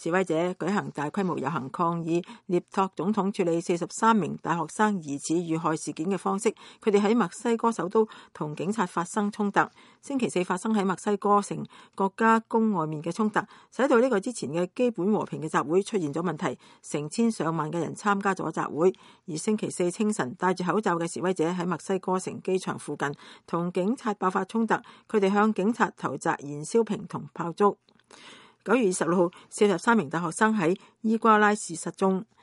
示威者舉行大規模遊行抗議涅托總統處理43名大學生疑似遇害事件嘅方式。佢哋喺墨西哥首都同警察發生衝突。星期四發生喺墨西哥城國家宮外面嘅衝突，使到呢個之前嘅基本和平嘅集會出現咗問題，成千上萬嘅人參加咗集會。而星期四清晨，戴住口罩嘅示威者喺墨西哥城機場附近同警察爆發衝突，佢哋向警察投擲燃燒瓶同炮竹。9月26號，43名大學生喺伊瓜拉市失蹤。